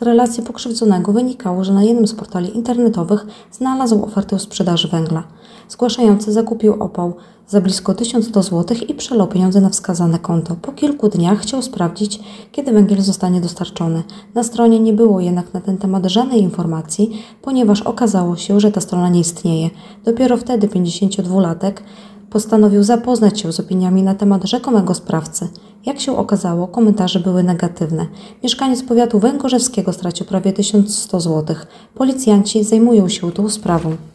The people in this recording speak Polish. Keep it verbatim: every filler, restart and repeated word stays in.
Z relacji pokrzywdzonego wynikało, że na jednym z portali internetowych znalazł ofertę sprzedaży węgla. Zgłaszający zakupił opał za blisko tysiąc sto złotych i przelał pieniądze na wskazane konto. Po kilku dniach chciał sprawdzić, kiedy węgiel zostanie dostarczony. Na stronie nie było jednak na ten temat żadnej informacji, ponieważ okazało się, że ta strona nie istnieje. Dopiero wtedy pięćdziesięciodwulatek postanowił zapoznać się z opiniami na temat rzekomego sprawcy. Jak się okazało, komentarze były negatywne. Mieszkaniec powiatu węgorzewskiego stracił prawie tysiąc sto złotych. Policjanci zajmują się tą sprawą.